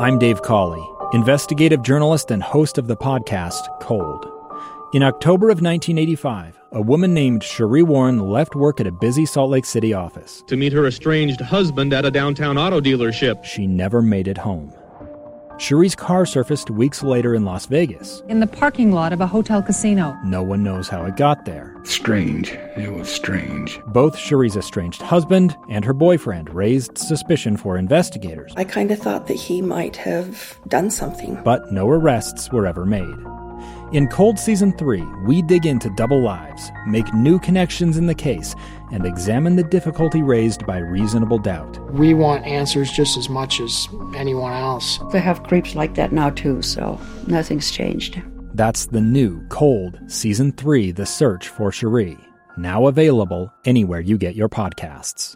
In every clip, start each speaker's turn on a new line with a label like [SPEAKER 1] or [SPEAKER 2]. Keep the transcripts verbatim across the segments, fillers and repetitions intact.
[SPEAKER 1] I'm Dave Cawley, investigative journalist and host of the podcast Cold. In October of nineteen eighty-five, a woman named Sheree Warren left work at a busy Salt Lake City office
[SPEAKER 2] to meet her estranged husband at a downtown auto dealership.
[SPEAKER 1] She never made it home. Sheree's car surfaced weeks later in Las Vegas.
[SPEAKER 3] In the parking lot of a hotel casino.
[SPEAKER 1] No one knows how it got there.
[SPEAKER 4] Strange. It was strange.
[SPEAKER 1] Both Sheree's estranged husband and her boyfriend raised suspicion for investigators.
[SPEAKER 5] I kind of thought that he might have done something.
[SPEAKER 1] But no arrests were ever made. In Cold Season three, we dig into double lives, make new connections in the case, and examine the difficulty raised by reasonable doubt.
[SPEAKER 6] We want answers just as much as anyone else.
[SPEAKER 7] They have creeps like that now too, so nothing's changed.
[SPEAKER 1] That's the new Cold Season three, The Search for Sheree, now available anywhere you get your podcasts.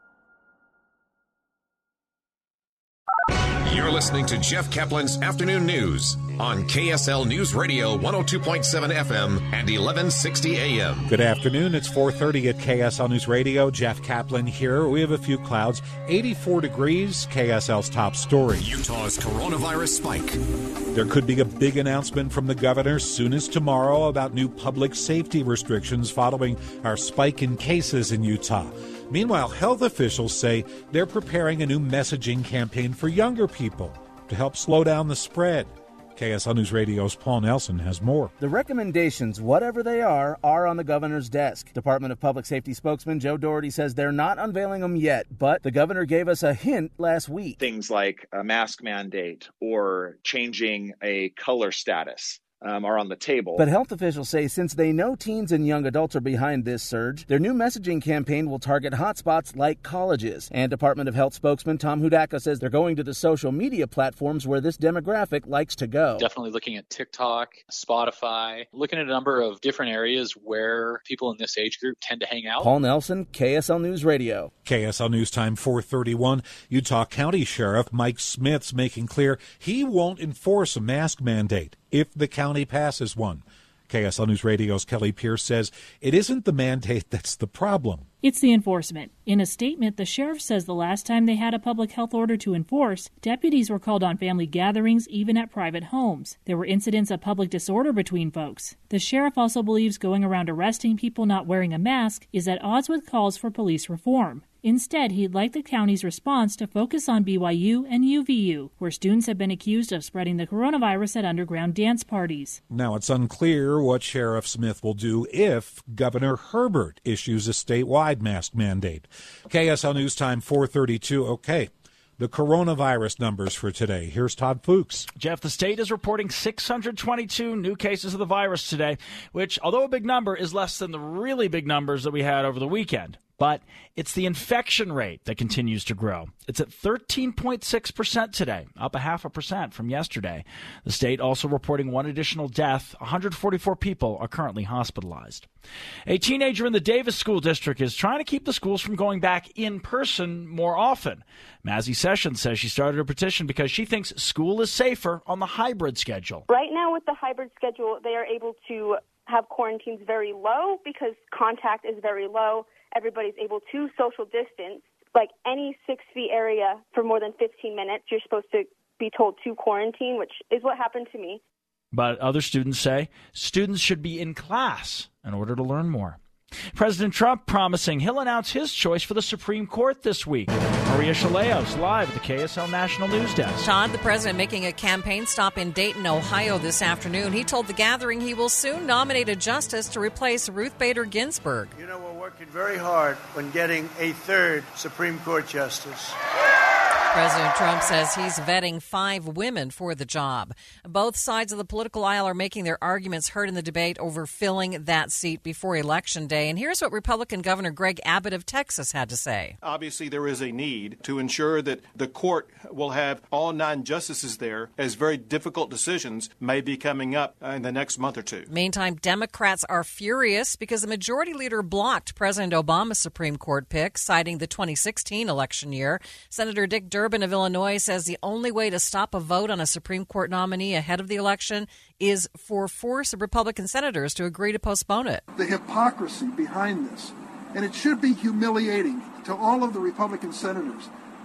[SPEAKER 8] You're listening to Jeff Kaplan's Afternoon News on K S L News Radio one oh two point seven F M and eleven sixty A M.
[SPEAKER 9] Good afternoon. It's four thirty at K S L News Radio. Jeff Kaplan here. We have a few clouds. eighty-four degrees, K S L's top story.
[SPEAKER 8] Utah's coronavirus spike.
[SPEAKER 9] There could be a big announcement from the governor soon as tomorrow about new public safety restrictions following our spike in cases in Utah. Meanwhile, health officials say they're preparing a new messaging campaign for younger people to help slow down the spread. K S L News Radio's Paul Nelson has more.
[SPEAKER 10] The recommendations, whatever they are, are on the governor's desk. Department of Public Safety spokesman Joe Doherty says they're not unveiling them yet, but the governor gave us a hint last week.
[SPEAKER 11] Things like a mask mandate or changing a color status. Um, are on the table.
[SPEAKER 10] But health officials say since they know teens and young adults are behind this surge, their new messaging campaign will target hotspots like colleges. And Department of Health spokesman Tom Hudaka says they're going to the social media platforms where this demographic likes to go.
[SPEAKER 12] Definitely looking at TikTok, Spotify, looking at a number of different areas where people in this age group tend to hang out.
[SPEAKER 10] Paul Nelson, K S L News Radio.
[SPEAKER 9] K S L News Time four thirty-one. Utah County Sheriff Mike Smith's making clear he won't enforce a mask mandate if the county passes one. K S L News Radio's Kelly Pierce says it isn't the mandate that's the problem.
[SPEAKER 13] It's the enforcement. In a statement, the sheriff says the last time they had a public health order to enforce, deputies were called on family gatherings, even at private homes. There were incidents of public disorder between folks. The sheriff also believes going around arresting people not wearing a mask is at odds with calls for police reform. Instead, he'd like the county's response to focus on B Y U and U V U, where students have been accused of spreading the coronavirus at underground dance parties.
[SPEAKER 9] Now, it's unclear what Sheriff Smith will do if Governor Herbert issues a statewide mask mandate. K S L News Time four thirty-two. Okay, the coronavirus numbers for today. Here's Todd Fuchs.
[SPEAKER 14] Jeff, the state is reporting six hundred twenty-two new cases of the virus today, which, although a big number, is less than the really big numbers that we had over the weekend. But it's the infection rate that continues to grow. It's at thirteen point six percent today, up a half a percent from yesterday. The state also reporting one additional death. one hundred forty-four people are currently hospitalized. A teenager in the Davis School District is trying to keep the schools from going back in person more often. Mazzy Sessions says she started a petition because she thinks school is safer on the hybrid schedule.
[SPEAKER 15] Right now with the hybrid schedule, they are able to have quarantines very low because contact is very low. Everybody's able to social distance. Like any six feet area for more than fifteen minutes, you're supposed to be told to quarantine, which is what happened to me.
[SPEAKER 14] But other students say students should be in class in order to learn more. President Trump promising he'll announce his choice for the Supreme Court this week. Maria Chaleos live at the K S L National News Desk.
[SPEAKER 16] Todd, the president, making a campaign stop in Dayton, Ohio this afternoon. He told the gathering he will soon nominate a justice to replace Ruth Bader Ginsburg.
[SPEAKER 17] You know, we're working very hard on getting a third Supreme Court justice.
[SPEAKER 16] President Trump says he's vetting five women for the job. Both sides of the political aisle are making their arguments heard in the debate over filling that seat before Election Day. And here's what Republican Governor Greg Abbott of Texas had to say.
[SPEAKER 18] Obviously, there is a need to ensure that the court will have all nine justices there, as very difficult decisions may be coming up in the next month or two.
[SPEAKER 16] Meantime, Democrats are furious because the majority leader blocked President Obama's Supreme Court pick, citing the twenty sixteen election year. Senator Dick Durbin of Illinois says the only way to stop a vote on a Supreme Court nominee ahead of the election is for force of Republican senators to agree to postpone it.
[SPEAKER 19] The hypocrisy behind this, and it should be humiliating to all of the Republican senators,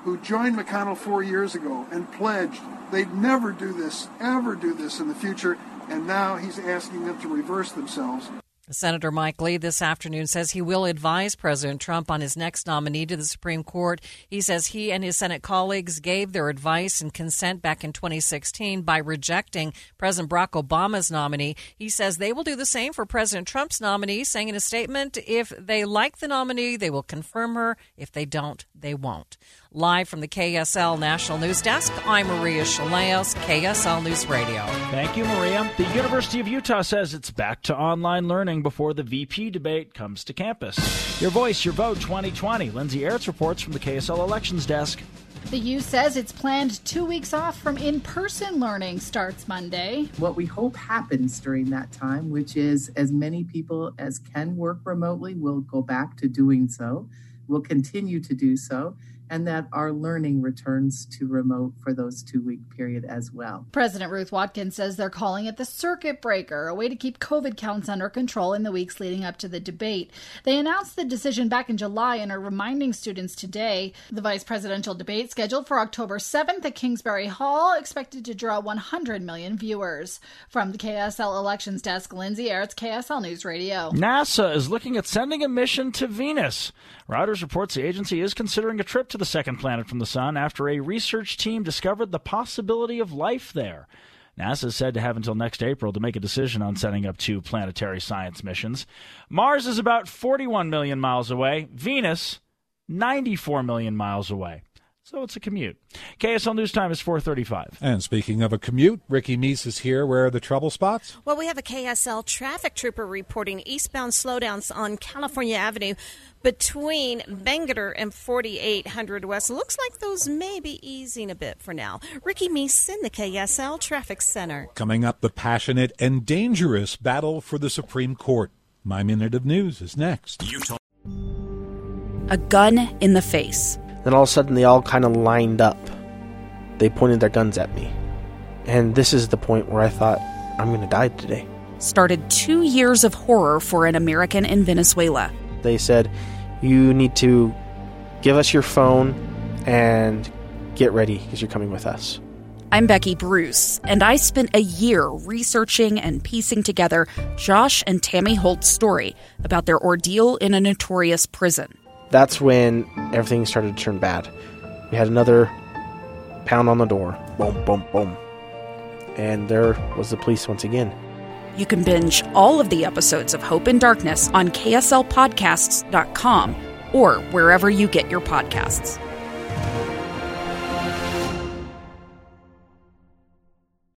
[SPEAKER 19] who joined McConnell four years ago and pledged they'd never do this, ever do this in the future, and now he's asking them to reverse themselves.
[SPEAKER 16] Senator Mike Lee this afternoon says he will advise President Trump on his next nominee to the Supreme Court. He says he and his Senate colleagues gave their advice and consent back in twenty sixteen by rejecting President Barack Obama's nominee. He says they will do the same for President Trump's nominee, saying in a statement, if they like the nominee, they will confirm her. If they don't, they won't. Live from the K S L National News Desk, I'm Maria Chaleos, K S L News Radio.
[SPEAKER 14] Thank you, Maria. The University of Utah says it's back to online learning before the V P debate comes to campus. Your voice, your vote twenty twenty. Lindsay Aerts reports from the K S L Elections Desk.
[SPEAKER 20] The U says it's planned two weeks off from in-person learning starts Monday.
[SPEAKER 21] What we hope happens during that time, which is as many people as can work remotely will go back to doing so, will continue to do so, and that our learning returns to remote for those two-week period as well.
[SPEAKER 20] President Ruth Watkins says they're calling it the circuit breaker, a way to keep COVID counts under control in the weeks leading up to the debate. They announced the decision back in July and are reminding students today. The vice presidential debate scheduled for October seventh at Kingsbury Hall, expected to draw one hundred million viewers. From the K S L Elections Desk, Lindsay Aerts, K S L News Radio.
[SPEAKER 14] NASA is looking at sending a mission to Venus. Reuters reports the agency is considering a trip to the second planet from the sun after a research team discovered the possibility of life there. NASA is said to have until next April to make a decision on setting up two planetary science missions. Mars is about forty-one million miles away. Venus, ninety-four million miles away. So it's a commute. K S L News Time is four thirty-five.
[SPEAKER 9] And speaking of a commute, Ricky Meese is here. Where are the trouble spots?
[SPEAKER 22] Well, we have a K S L traffic trooper reporting eastbound slowdowns on California Avenue between Bangerter and forty-eight hundred West. Looks like those may be easing a bit for now. Ricky Meese in the K S L Traffic Center.
[SPEAKER 9] Coming up, the passionate and dangerous battle for the Supreme Court. My Minute of News is next. Utah.
[SPEAKER 23] A gun in the face.
[SPEAKER 24] Then all of a sudden they all kind of lined up. They pointed their guns at me. And this is the point where I thought, I'm going to die today.
[SPEAKER 23] Started two years of horror for an American in Venezuela.
[SPEAKER 24] They said, you need to give us your phone and get ready because you're coming with us.
[SPEAKER 23] I'm Becky Bruce, and I spent a year researching and piecing together Josh and Tammy Holt's story about their ordeal in a notorious prison.
[SPEAKER 24] That's when everything started to turn bad. We had another pound on the door. Boom, boom, boom. And there was the police once again.
[SPEAKER 23] You can binge all of the episodes of Hope in Darkness on K S L podcasts dot com or wherever you get your podcasts.